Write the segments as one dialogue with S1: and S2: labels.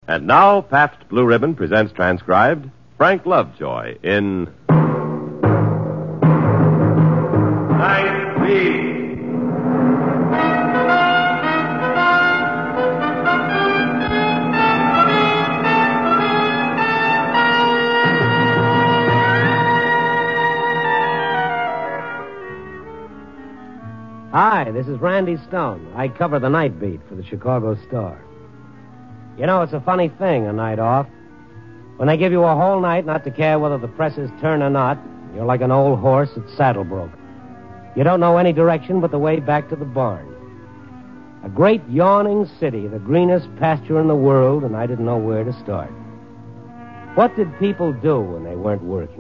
S1: And now, Pabst Blue Ribbon presents transcribed Frank Lovejoy in Night Beat.
S2: Hi, this is Randy Stone. I cover the night beat for the Chicago Star. You know, it's a funny thing, a night off. When they give you a whole night not to care whether the presses turn or not, you're like an old horse that's saddle broke. You don't know any direction but the way back to the barn. A great yawning city, the greenest pasture in the world, and I didn't know where to start. What did people do when they weren't working?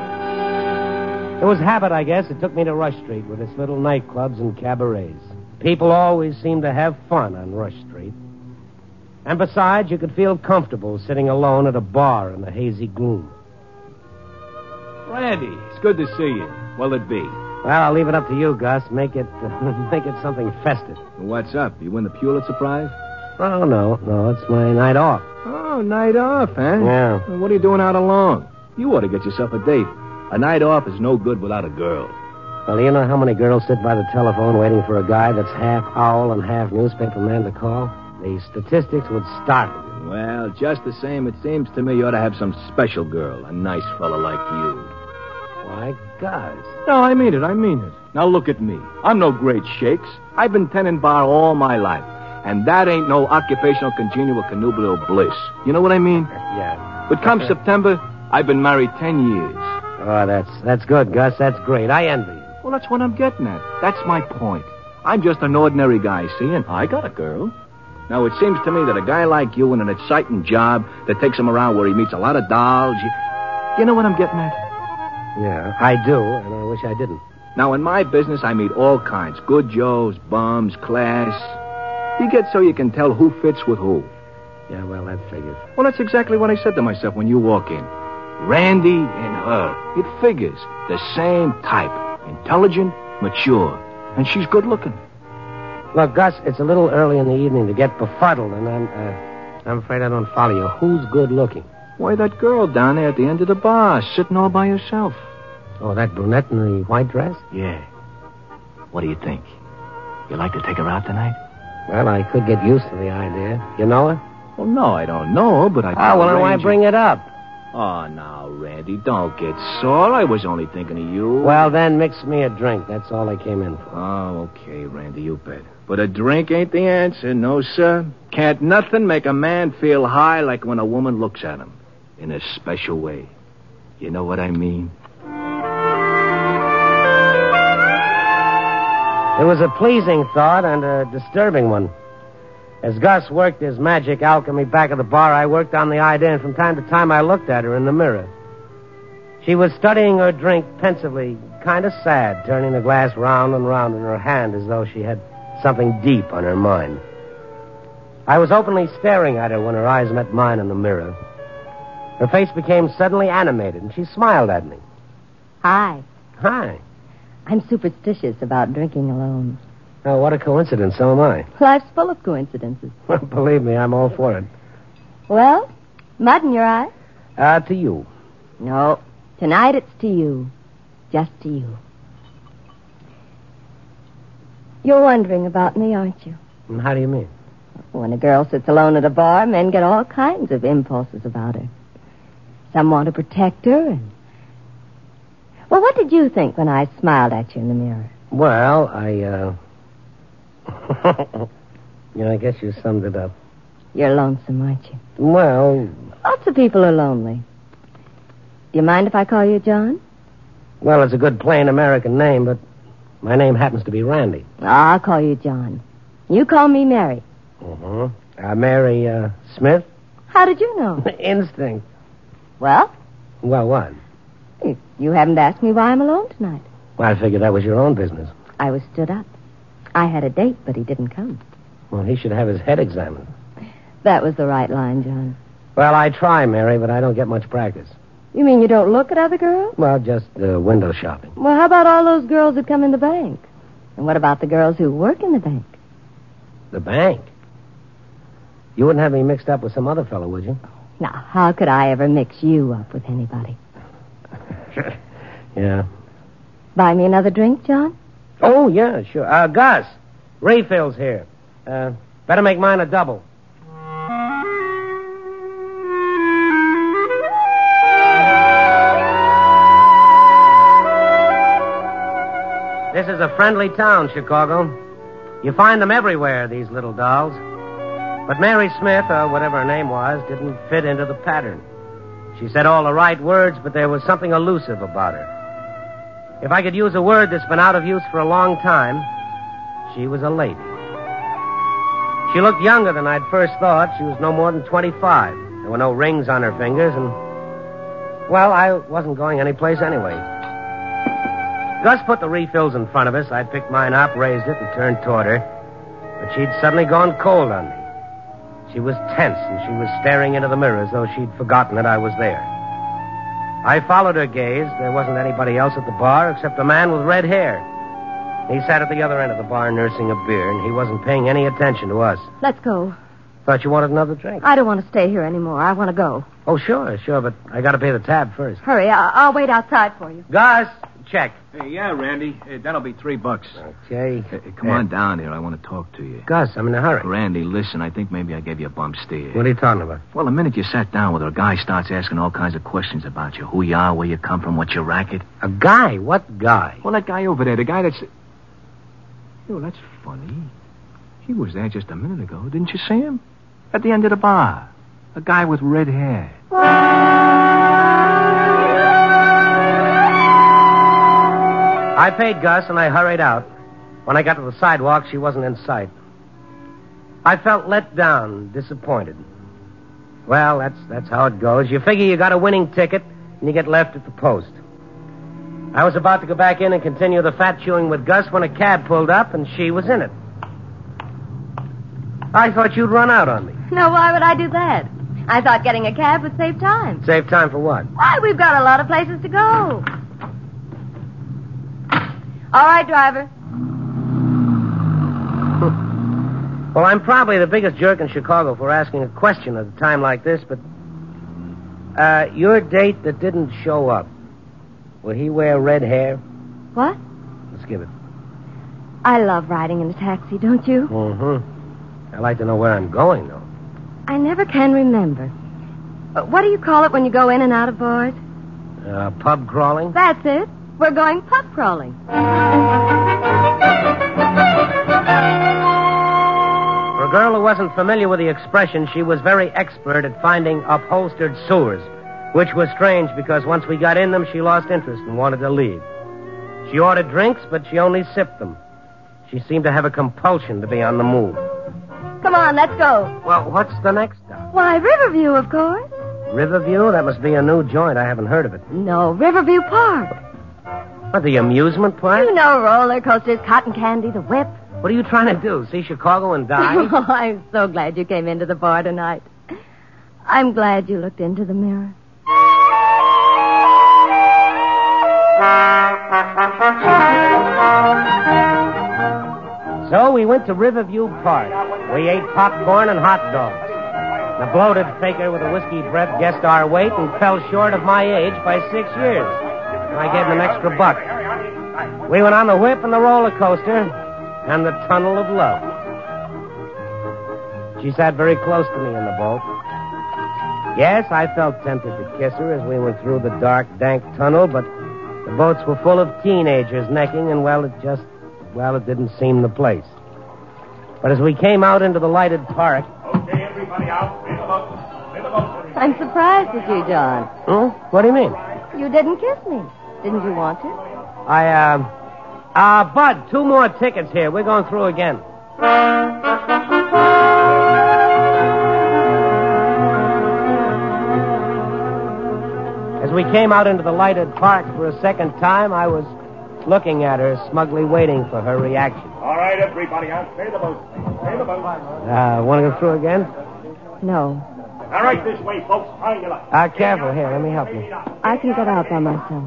S2: It was habit, I guess. It took me to Rush Street with its little nightclubs and cabarets. People always seemed to have fun on Rush Street. And besides, you could feel comfortable sitting alone at a bar in the hazy gloom.
S3: Randy, it's good to see you. What'll it be?
S2: Well, I'll leave it up to you, Gus. Make it something festive.
S3: What's up? You win the Pulitzer Prize?
S2: Oh, no, it's my night off.
S3: Oh, night off, huh?
S2: Yeah.
S3: Well, what are you doing out alone? You ought to get yourself a date. A night off is no good without a girl.
S2: Well, do you know how many girls sit by the telephone waiting for a guy that's half owl and half newspaper man to call? The statistics would startle you.
S3: Well, just the same, it seems to me you ought to have some special girl, a nice fella like you.
S2: Why, Gus.
S3: No, I mean it. Now look at me. I'm no great shakes. I've been tending bar all my life. And that ain't no occupational congenial connubial bliss. You know what I mean?
S2: Yeah.
S3: But come September, I've been married 10 years.
S2: Oh, that's good, Gus. That's great. I envy you.
S3: Well, that's what I'm getting at. That's my point. I'm just an ordinary guy, see, and I got a girl. Now, it seems to me that a guy like you in an exciting job that takes him around where he meets a lot of dolls, you know what I'm getting at?
S2: Yeah, I do, and I wish I didn't.
S3: Now, in my business, I meet all kinds. Good Joes, bums, class. You get so you can tell who fits with who.
S2: Yeah, well, that figures.
S3: Well, that's exactly what I said to myself when you walk in. Randy and her. It figures. The same type. Intelligent, mature. And she's good looking.
S2: Look, Gus, it's a little early in the evening to get befuddled, and I'm afraid I don't follow you. Who's good looking?
S3: Why, that girl down there at the end of the bar, sitting all by herself.
S2: Oh, that brunette in the white dress?
S3: Yeah. What do you think? You like to take her out tonight?
S2: Well, I could get used to the idea. You know her?
S3: Well, no, I don't know her, but I...
S2: Oh, well, then why bring it up?
S3: Oh, now, Randy, don't get sore. I was only thinking of you.
S2: Well, then, mix me a drink. That's all I came in for.
S3: Oh, okay, Randy, you bet. But a drink ain't the answer, no, sir. Can't nothing make a man feel high like when a woman looks at him. In a special way. You know what I mean?
S2: It was a pleasing thought and a disturbing one. As Gus worked his magic alchemy back at the bar, I worked on the idea, and from time to time I looked at her in the mirror. She was studying her drink pensively, kind of sad, turning the glass round and round in her hand as though she had something deep on her mind. I was openly staring at her when her eyes met mine in the mirror. Her face became suddenly animated, and she smiled at me.
S4: Hi.
S2: Hi.
S4: I'm superstitious about drinking alone.
S2: Oh, what a coincidence. So am I.
S4: Life's full of coincidences.
S2: Well, believe me, I'm all for it.
S4: Well, mud in your eye?
S2: To you.
S4: No. Tonight it's to you. Just to you. You're wondering about me, aren't you?
S2: And how do you mean?
S4: When a girl sits alone at a bar, men get all kinds of impulses about her. Some want to protect her. Well, what did you think when I smiled at you in the mirror?
S2: Well, I guess you summed it up.
S4: You're lonesome, aren't you?
S2: Well...
S4: Lots of people are lonely. Do you mind if I call you John?
S2: Well, it's a good plain American name, but my name happens to be Randy.
S4: I'll call you John. You call me Mary.
S2: Mary, Smith?
S4: How did you know?
S2: Instinct.
S4: Well?
S2: Well, what?
S4: You haven't asked me why I'm alone tonight.
S2: Well, I figured that was your own business.
S4: I was stood up. I had a date, but he didn't come.
S2: Well, he should have his head examined.
S4: That was the right line, John.
S2: Well, I try, Mary, but I don't get much practice.
S4: You mean you don't look at other girls?
S2: Well, just window shopping.
S4: Well, how about all those girls that come in the bank? And what about the girls who work in the bank?
S2: The bank? You wouldn't have me mixed up with some other fellow, would you?
S4: Now, how could I ever mix you up with anybody?
S2: Yeah.
S4: Buy me another drink, John?
S2: Oh, yeah, sure. Gus, refills here. Better make mine a double. This is a friendly town, Chicago. You find them everywhere, these little dolls. But Mary Smith, or whatever her name was, didn't fit into the pattern. She said all the right words, but there was something elusive about her. If I could use a word that's been out of use for a long time, she was a lady. She looked younger than I'd first thought. She was no more than 25. There were no rings on her fingers, and, well, I wasn't going anyplace anyway. Gus put the refills in front of us. I picked mine up, raised it, and turned toward her. But she'd suddenly gone cold on me. She was tense, and she was staring into the mirror as though she'd forgotten that I was there. I followed her gaze. There wasn't anybody else at the bar except a man with red hair. He sat at the other end of the bar nursing a beer, and he wasn't paying any attention to us.
S4: Let's go.
S2: Thought you wanted another drink.
S4: I don't want to stay here anymore. I want to go.
S2: Oh, sure, but I got to pay the tab first.
S4: Hurry, I'll wait outside for you.
S2: Gus, check.
S3: Hey, yeah, Randy. That'll be $3.
S2: Okay.
S3: Come on down here. I want to talk to you.
S2: Gus, I'm in a hurry.
S3: Randy, listen, I think maybe I gave you a bump steer.
S2: What are you talking about?
S3: Well, the minute you sat down with her, a guy starts asking all kinds of questions about you. Who you are, where you come from, what's your racket.
S2: A guy? What guy?
S3: Well, that guy over there, the guy that's... Yo, that's funny. He was there just a minute ago. Didn't you see him? At the end of the bar. A guy with red hair.
S2: I paid Gus, and I hurried out. When I got to the sidewalk, she wasn't in sight. I felt let down, disappointed. Well, that's how it goes. You figure you got a winning ticket, and you get left at the post. I was about to go back in and continue the fat chewing with Gus when a cab pulled up, and she was in it. I thought you'd run out on me.
S4: No, why would I do that? I thought getting a cab would save time.
S2: Save time for what?
S4: Why, we've got a lot of places to go. All right, driver.
S2: Well, I'm probably the biggest jerk in Chicago for asking a question at a time like this, but... your date that didn't show up, would he wear red hair?
S4: What?
S2: Let's give it.
S4: I love riding in a taxi, don't you?
S2: Mm-hmm. I'd like to know where I'm going, though.
S4: I never can remember. What do you call it when you go in and out of bars?
S2: Pub crawling?
S4: That's it. We're going pub crawling.
S2: For a girl who wasn't familiar with the expression, she was very expert at finding upholstered sewers, which was strange because once we got in them, she lost interest and wanted to leave. She ordered drinks, but she only sipped them. She seemed to have a compulsion to be on the move.
S4: Come on, let's go.
S2: Well, what's the next stop?
S4: Why, Riverview, of course.
S2: Riverview? That must be a new joint. I haven't heard of it.
S4: No, Riverview Park.
S2: What, the amusement park?
S4: You know roller coasters, cotton candy, the whip.
S2: What are you trying to do, see Chicago and die?
S4: Oh, I'm so glad you came into the bar tonight. I'm glad you looked into the mirror.
S2: So we went to Riverview Park. We ate popcorn and hot dogs. The bloated faker with a whiskey breath guessed our weight and fell short of my age by 6 years. I gave him an extra $1. We went on the whip and the roller coaster and the tunnel of love. She sat very close to me in the boat. Yes, I felt tempted to kiss her as we went through the dark, dank tunnel, but the boats were full of teenagers necking, and, it didn't seem the place. But as we came out into the lighted park...
S5: Okay, everybody out. In the boat. In the boat.
S4: I'm surprised at you, John.
S2: What do you mean?
S4: You didn't kiss me. Didn't you want to?
S2: Bud, 2 more tickets here. We're going through again. As we came out into the lighted park for a second time, I was looking at her, smugly waiting for her reaction.
S5: All right, everybody out. Stay the boat. Stay the boat.
S2: Want to go through again?
S4: No.
S5: All right, this way, folks. Find your luck.
S2: Careful. Here, let me help you.
S4: I can get out by myself.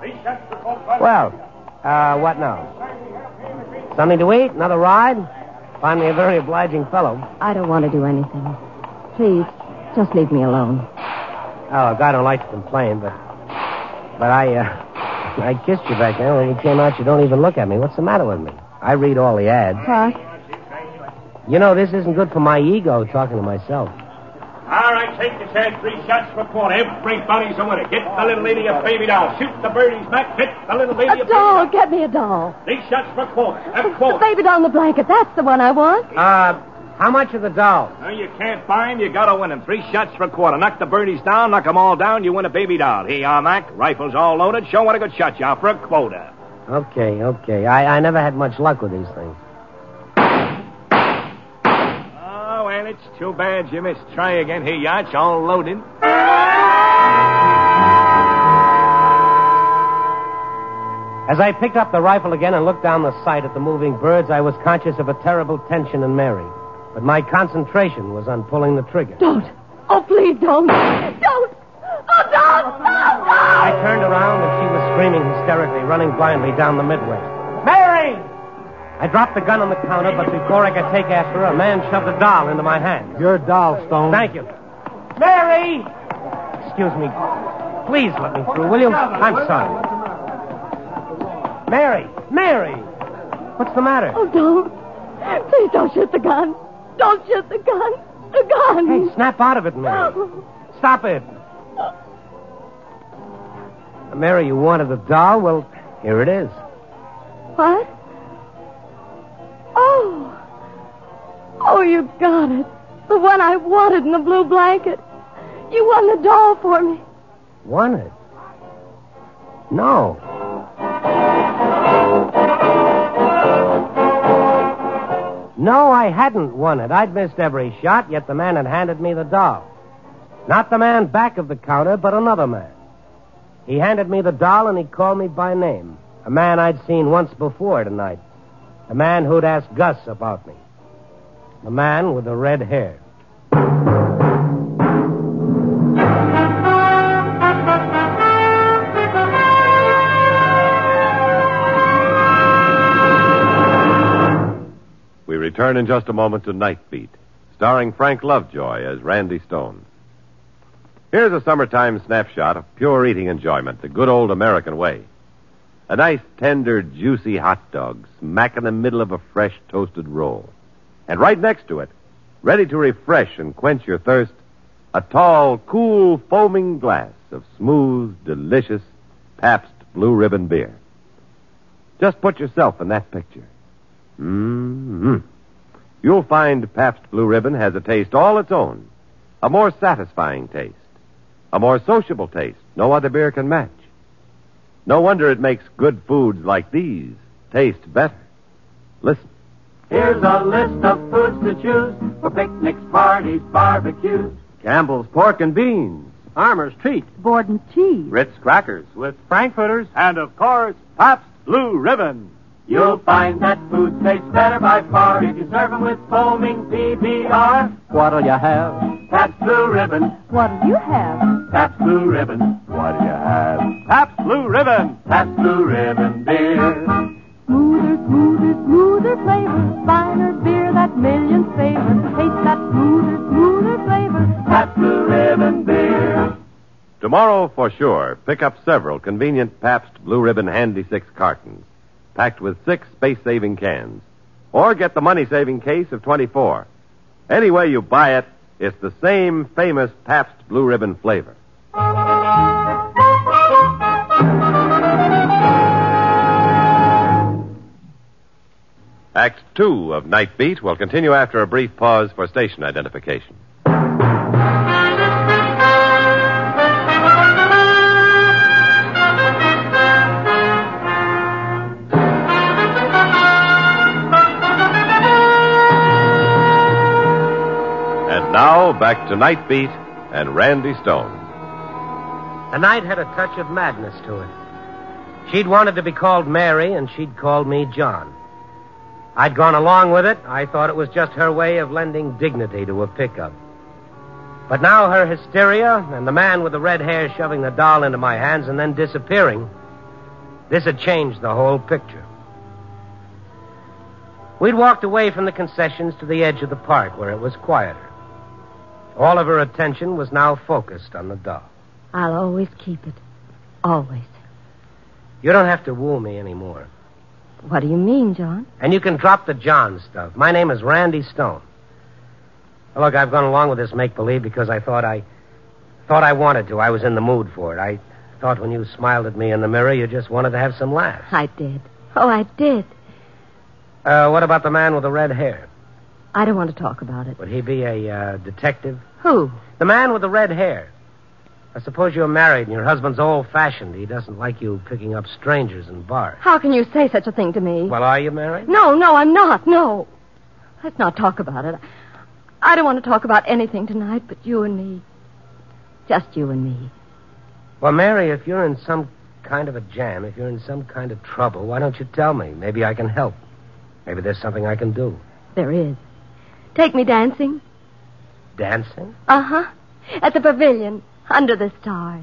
S2: Well, what now? Something to eat? Another ride? Find me a very obliging fellow.
S4: I don't want to do anything. Please, just leave me alone.
S2: Oh, I don't like to complain, but I kissed you back there. When you came out, you don't even look at me. What's the matter with me? I read all the ads.
S4: What?
S2: You know, this isn't good for my ego, talking to myself.
S5: All right, take the chance. 3 shots for a quarter. Everybody's a winner. Get the little lady a baby doll. Shoot the birdies back. Get the little lady a
S4: A doll. Get me a doll.
S5: 3 shots for a quarter. A
S4: The
S5: quarter.
S4: baby doll in the blanket. That's the one I want.
S2: How much are the dolls?
S3: No, you can't buy 'em. You gotta win 'em. 3 shots for a quarter. Knock the birdies down. Knock 'em all down. You win a baby doll. Here you are, Mac. Rifle's all loaded. Show what a good shot you are for a quota.
S2: Okay. I never had much luck with these things.
S3: Oh, well, it's too bad you missed. Try again. Here you are. It's all loaded.
S2: As I picked up the rifle again and looked down the sight at the moving birds, I was conscious of a terrible tension in Mary. But my concentration was on pulling the trigger.
S4: Don't. Oh, please don't. Don't. Oh, don't.
S2: I turned around and she was screaming hysterically, running blindly down the midway. Mary! I dropped the gun on the counter, but before I could take after her, a man shoved a doll into my hand.
S6: Your doll, Stone.
S2: Thank you. Mary! Excuse me. Please let me through, will you? I'm sorry. Mary! What's the matter?
S4: Oh, don't. Please don't shoot the gun. Don't shoot the gun. The gun.
S2: Hey, snap out of it, Mary. Stop it. Mary, you wanted the doll? Well, here it is.
S4: What? Oh, you got it. The one I wanted in the blue blanket. You won the doll for me.
S2: Won it? No. No, I hadn't won it. I'd missed every shot, yet the man had handed me the doll. Not the man back of the counter, but another man. He handed me the doll and he called me by name. A man I'd seen once before tonight. A man who'd asked Gus about me. The man with the red hair.
S1: We return in just a moment to Night Beat, starring Frank Lovejoy as Randy Stone. Here's a summertime snapshot of pure eating enjoyment, the good old American way. A nice, tender, juicy hot dog smack in the middle of a fresh toasted roll. And right next to it, ready to refresh and quench your thirst, a tall, cool, foaming glass of smooth, delicious Pabst Blue Ribbon beer. Just put yourself in that picture. Mm-hmm. You'll find Pabst Blue Ribbon has a taste all its own, a more satisfying taste, a more sociable taste no other beer can match. No wonder it makes good foods like these taste better. Listen.
S7: Here's a list of foods to choose for picnics, parties, barbecues.
S1: Campbell's Pork and Beans.
S6: Armour's Treat.
S4: Borden cheese.
S1: Ritz Crackers with
S6: Frankfurters.
S5: And, of course, Pabst Blue Ribbon.
S7: You'll find that food tastes better by far if you serve them with foaming PBR.
S6: What'll you have?
S7: Pabst Blue Ribbon.
S4: What'll you have?
S7: Pabst Blue Ribbon.
S1: What do you have?
S5: Pabst Blue Ribbon.
S7: Pabst Blue Ribbon beer.
S4: Smoother flavor. Finer beer that millions favor. Taste that smoother flavor.
S7: Pabst Blue Ribbon beer.
S1: Tomorrow, for sure, pick up several convenient Pabst Blue Ribbon Handy 6 cartons, packed with 6 space-saving cans. Or get the money-saving case of 24. Any way you buy it, it's the same famous Pabst Blue Ribbon flavor. Act 2 of Night Beat will continue after a brief pause for station identification. And now, back to Night Beat and Randy Stone.
S2: The night had a touch of madness to it. She'd wanted to be called Mary, and she'd called me John. I'd gone along with it. I thought it was just her way of lending dignity to a pickup. But now her hysteria and the man with the red hair shoving the doll into my hands and then disappearing, this had changed the whole picture. We'd walked away from the concessions to the edge of the park where it was quieter. All of her attention was now focused on the doll.
S4: I'll always keep it. Always.
S2: You don't have to woo me anymore.
S4: What do you mean, John?
S2: And you can drop the John stuff. My name is Randy Stone. Now, look, I've gone along with this make-believe because I thought I wanted to. I was in the mood for it. I thought when you smiled at me in the mirror, you just wanted to have some laughs.
S4: I did. Oh, I did.
S2: What about the man with the red hair?
S4: I don't want to talk about it.
S2: Would he be a detective?
S4: Who?
S2: The man with the red hair. I suppose you're married and your husband's old-fashioned. He doesn't like you picking up strangers in bars.
S4: How can you say such a thing to me?
S2: Well, are you married?
S4: No, I'm not. No. Let's not talk about it. I don't want to talk about anything tonight but you and me. Just you and me.
S2: Well, Mary, if you're in some kind of a jam, if you're in some kind of trouble, why don't you tell me? Maybe I can help. Maybe there's something I can do.
S4: There is. Take me dancing.
S2: Dancing?
S4: Uh-huh. At the pavilion, under the stars.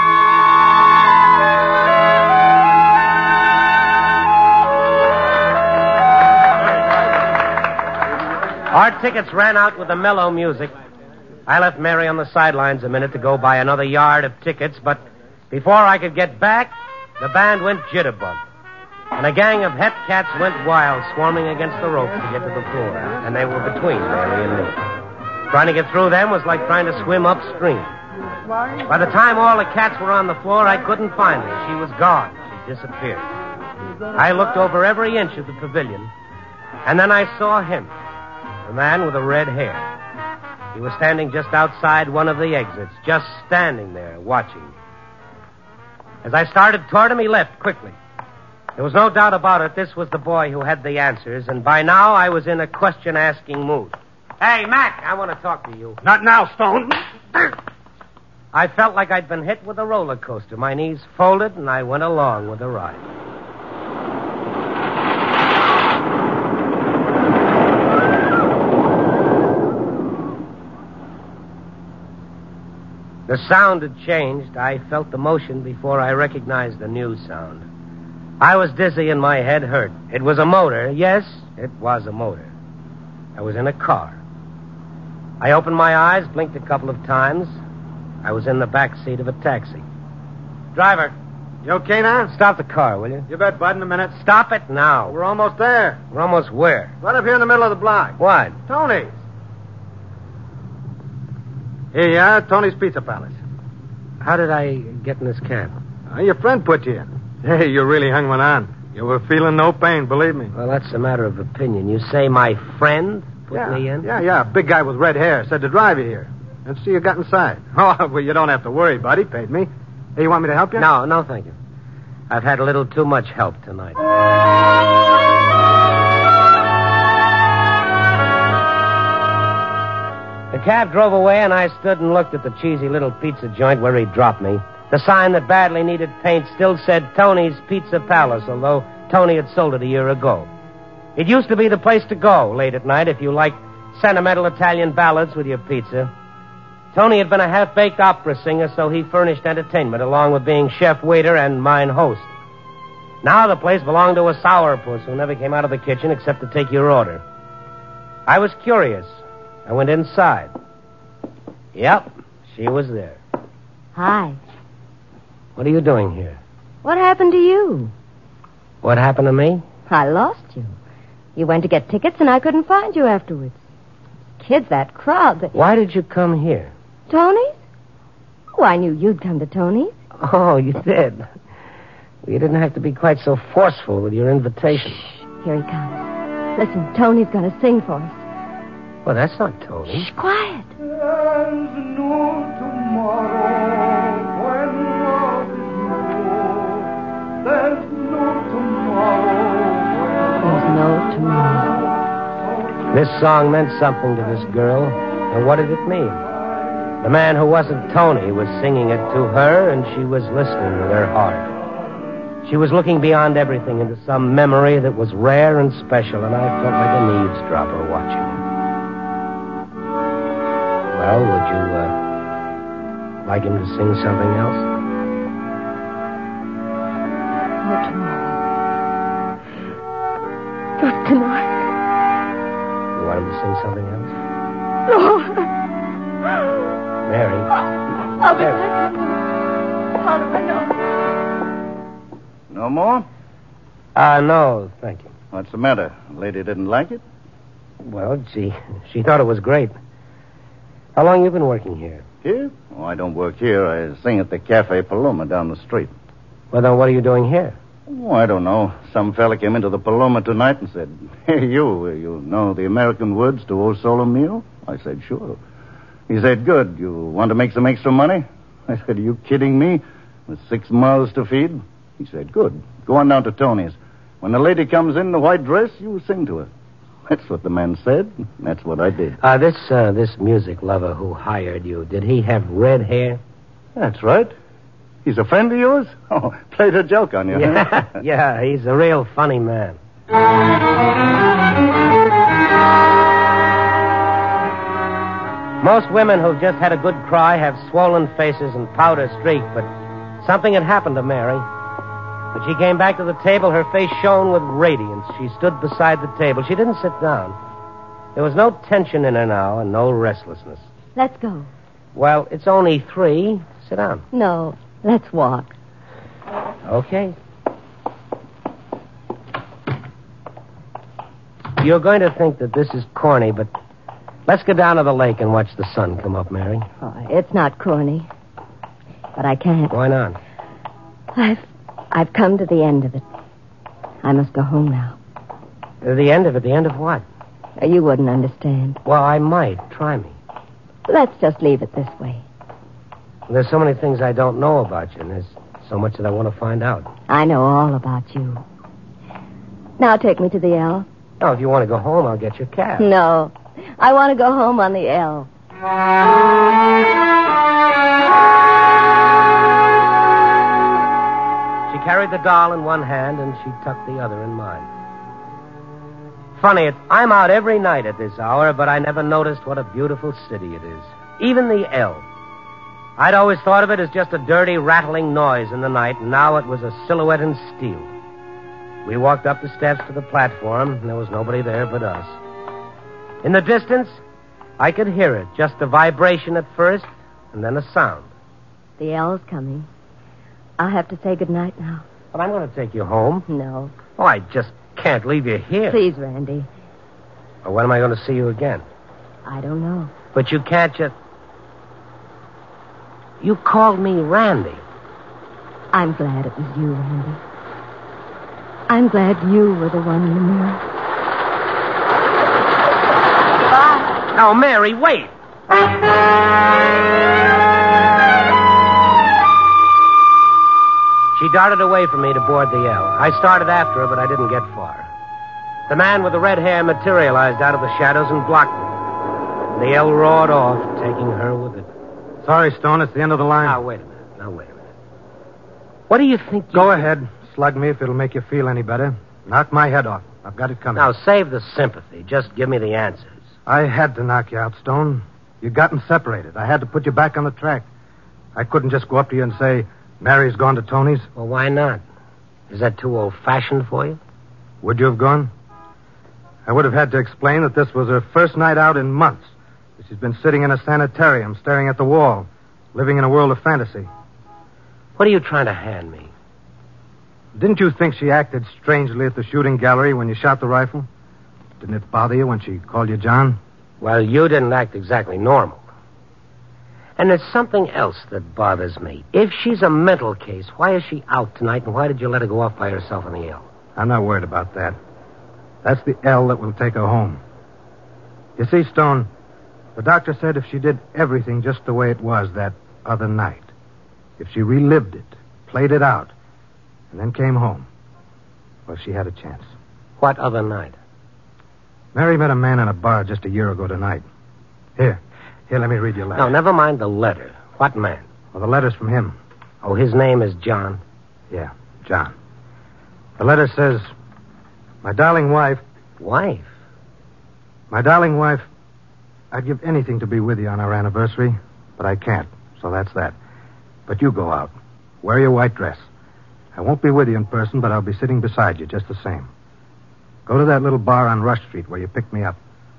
S2: Our tickets ran out with the mellow music. I left Mary on the sidelines a minute to go buy another yard of tickets, but before I could get back, the band went jitterbug. And a gang of het cats went wild, swarming against the ropes to get to the floor. And they were between Mary and me. Trying to get through them was like trying to swim upstream. By the time all the cats were on the floor, I couldn't find her. She was gone. She disappeared. I looked over every inch of the pavilion, and then I saw him, the man with the red hair. He was standing just outside one of the exits, just standing there, watching me. As I started toward him, he left quickly. There was no doubt about it. This was the boy who had the answers, and by now I was in a question-asking mood. Hey, Mac, I want to talk to you.
S5: Not now, Stone.
S2: I felt like I'd been hit with a roller coaster. My knees folded, and I went along with the ride. The sound had changed. I felt the motion before I recognized the new sound. I was dizzy and my head hurt. It was a motor. Yes, it was a motor. I was in a car. I opened my eyes, blinked a couple of times. I was in the back seat of a taxi. Driver.
S6: You okay now?
S2: Stop the car, will you?
S6: You bet, bud, in a minute.
S2: Stop it now.
S6: We're almost there.
S2: We're almost where?
S6: Right up here in the middle of the block.
S2: What?
S6: Tony's. Here you are, Tony's Pizza Palace.
S2: How did I get in this cab?
S6: Your friend put you in. Hey, you really hung one on. You were feeling no pain, believe me.
S2: Well, that's a matter of opinion. You say my friend put me in?
S6: Yeah. Big guy with red hair. Said to drive you here. Let's see you got inside. Oh, well, you don't have to worry, buddy. Paid me. Hey, you want me to help you?
S2: No, thank you. I've had a little too much help tonight. The cab drove away, and I stood and looked at the cheesy little pizza joint where he dropped me. The sign that badly needed paint still said Tony's Pizza Palace, although Tony had sold it a year ago. It used to be the place to go late at night if you liked sentimental Italian ballads with your pizza. Tony had been a half-baked opera singer, so he furnished entertainment along with being chef, waiter, and mine host. Now the place belonged to a sourpuss who never came out of the kitchen except to take your order. I was curious. I went inside. Yep, she was there.
S4: Hi.
S2: What are you doing here?
S4: What happened to you?
S2: What happened to me?
S4: I lost you. You went to get tickets, and I couldn't find you afterwards. Kids, that crowd.
S2: Why did you come here?
S4: Tony's? Oh, I knew you'd come to Tony's.
S2: Oh, you did. Well, you didn't have to be quite so forceful with your invitation.
S4: Shh, here he comes. Listen, Tony's going to sing for us.
S2: Well, that's not Tony.
S4: Shh, quiet.
S7: There's no tomorrow when love is new. There's no tomorrow when
S4: There's no tomorrow.
S2: This song meant something to this girl. And what did it mean? The man who wasn't Tony was singing it to her, and she was listening with her heart. She was looking beyond everything into some memory that was rare and special, and I felt like an eavesdropper watching her. Well, would you, like him to sing something else?
S4: No tomorrow. Not tonight.
S2: sing something else?
S4: No.
S2: Mary.
S4: I'll be back. How do I know?
S8: No more?
S2: No, thank you.
S8: What's the matter? Lady didn't like it?
S2: Well, she thought it was great. How long you been working here?
S8: Here? Oh, I don't work here. I sing at the Cafe Paloma down the street.
S2: Well, then what are you doing here?
S8: Oh, I don't know. Some fella came into the Paloma tonight and said, "Hey, you know the American words to O Solo Mio?" I said, "Sure." He said, "Good. You want to make some extra money?" I said, "Are you kidding me? With 6 mouths to feed?" He said, "Good. Go on down to Tony's. When the lady comes in the white dress, you sing to her." That's what the man said. That's what I did.
S2: This music lover who hired you, did he have red hair?
S8: That's right. He's a friend of yours? Oh, played a joke on you, huh?
S2: Yeah, he's a real funny man. Most women who've just had a good cry have swollen faces and powder streaked, but something had happened to Mary. When she came back to the table, her face shone with radiance. She stood beside the table. She didn't sit down. There was no tension in her now and no restlessness.
S4: Let's go.
S2: Well, it's only 3. Sit down.
S4: No, let's walk.
S2: Okay. You're going to think that this is corny, but let's go down to the lake and watch the sun come up, Mary.
S4: Oh, it's not corny. But I can't.
S2: Why not?
S4: I've come to the end of it. I must go home now.
S2: The end of it? The end of what?
S4: You wouldn't understand.
S2: Well, I might. Try me.
S4: Let's just leave it this way.
S2: There's so many things I don't know about you, and there's so much that I want to find out.
S4: I know all about you. Now take me to the L.
S2: Oh, if you want to go home, I'll get your cab.
S4: No. I want to go home on the L.
S2: She carried the doll in one hand, and she tucked the other in mine. Funny, I'm out every night at this hour, but I never noticed what a beautiful city it is. Even the L. I'd always thought of it as just a dirty, rattling noise in the night, and now it was a silhouette in steel. We walked up the steps to the platform, and there was nobody there but us. In the distance, I could hear it, just a vibration at first, and then a sound.
S4: The L's coming. I'll have to say goodnight now.
S2: But I'm going to take you home.
S4: No.
S2: Oh, I just can't leave you here.
S4: Please, Randy.
S2: Well, when am I going to see you again?
S4: I don't know.
S2: But you can't just... You called me Randy.
S4: I'm glad it was you, Randy. I'm glad you were the one in the mirror. Goodbye.
S2: Now, Mary, wait. She darted away from me to board the L. I started after her, but I didn't get far. The man with the red hair materialized out of the shadows and blocked me. And the L roared off, taking her with it.
S6: Sorry, Stone, it's the end of the line.
S2: Now, wait a minute. What do you think you...
S6: Go ahead. Slug me if it'll make you feel any better. Knock my head off. I've got it coming.
S2: Now, save the sympathy. Just give me the answers.
S6: I had to knock you out, Stone. You'd gotten separated. I had to put you back on the track. I couldn't just go up to you and say, Mary's gone to Tony's.
S2: Well, why not? Is that too old-fashioned for you?
S6: Would you have gone? I would have had to explain that this was her first night out in months. That she's been sitting in a sanitarium, staring at the wall, living in a world of fantasy.
S2: What are you trying to hand me?
S6: Didn't you think she acted strangely at the shooting gallery when you shot the rifle? Didn't it bother you when she called you John?
S2: Well, you didn't act exactly normal. And there's something else that bothers me. If she's a mental case, why is she out tonight, and why did you let her go off by herself on the L?
S6: I'm not worried about that. That's the L that will take her home. You see, Stone, the doctor said if she did everything just the way it was that other night, if she relived it, played it out, and then came home, well, she had a chance.
S2: What other night?
S6: Mary met a man in a bar just a year ago tonight. Here, let me read your letter.
S2: No, never mind the letter. What man?
S6: Well, the letter's from him.
S2: Oh, his name is John?
S6: Yeah, John. The letter says, My darling wife...
S2: Wife?
S6: My darling wife, I'd give anything to be with you on our anniversary, but I can't, so that's that. But you go out. Wear your white dress. I won't be with you in person, but I'll be sitting beside you just the same. Go to that little bar on Rush Street where you picked me up.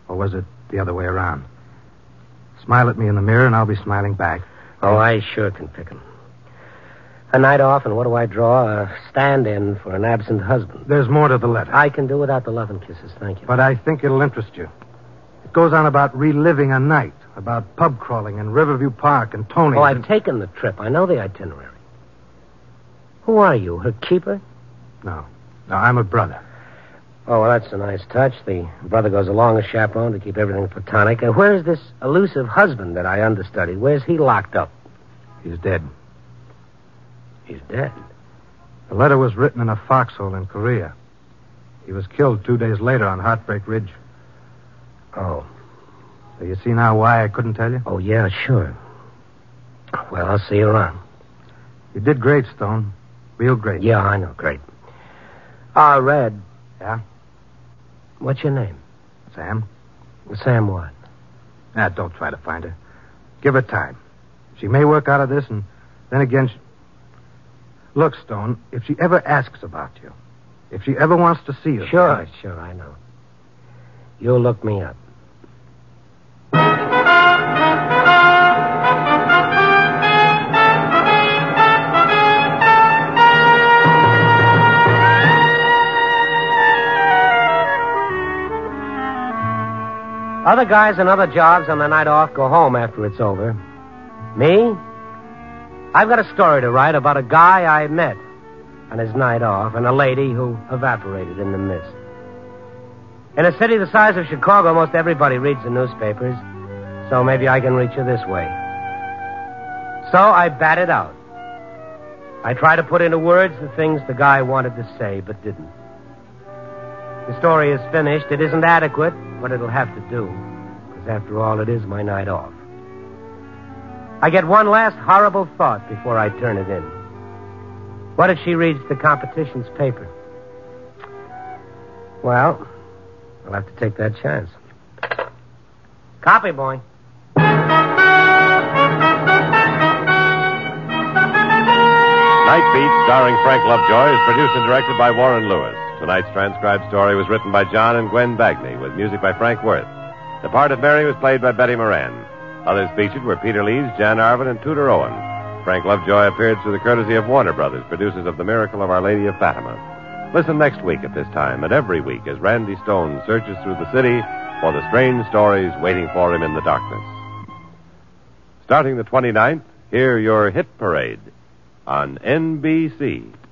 S6: Or was it the other way around? Smile at me in the mirror, and I'll be smiling back.
S2: Oh, I sure can pick 'em. A night off, and what do I draw? A stand-in for an absent husband.
S6: There's more to the letter.
S2: I can do without the love and kisses, thank you.
S6: But I think it'll interest you. It goes on about reliving a night, about pub crawling in Riverview Park and Tony's.
S2: Oh, I've taken the trip. I know the itinerary. Who are you, her keeper?
S6: No, I'm a brother.
S2: Oh, well, that's a nice touch. The brother goes along as chaperone to keep everything platonic. And where's this elusive husband that I understudied? Where's he locked up?
S6: He's dead.
S2: He's dead.
S6: The letter was written in a foxhole in Korea. He was killed 2 days later on Heartbreak Ridge.
S2: Oh.
S6: So you see now why I couldn't tell you?
S2: Oh, yeah, sure. Well, I'll see you around.
S6: You did great, Stone. Real great.
S2: Yeah, I know. Great. Red.
S6: Yeah?
S2: What's your name?
S6: Sam?
S2: Sam what?
S6: Don't try to find her. Give her time. She may work out of this, and then again... Look, Stone, if she ever asks about you, if she ever wants to see you...
S2: Sure, I know. You'll look me up. Other guys and other jobs on the night off go home after it's over. Me? I've got a story to write about a guy I met on his night off and a lady who evaporated in the mist. In a city the size of Chicago, most everybody reads the newspapers, so maybe I can reach you this way. So I bat it out. I try to put into words the things the guy wanted to say but didn't. The story is finished. It isn't adequate, but it'll have to do, because after all, it is my night off. I get one last horrible thought before I turn it in. What if she reads the competition's paper? Well, I'll have to take that chance. Copy, boy.
S1: Night Beat, starring Frank Lovejoy, is produced and directed by Warren Lewis. Tonight's transcribed story was written by John and Gwen Bagney, with music by Frank Worth. The part of Mary was played by Betty Moran. Others featured were Peter Lees, Jan Arvin, and Tudor Owen. Frank Lovejoy appeared through the courtesy of Warner Brothers, producers of The Miracle of Our Lady of Fatima. Listen next week at this time and every week as Randy Stone searches through the city for the strange stories waiting for him in the darkness. Starting the 29th, hear your hit parade on NBC.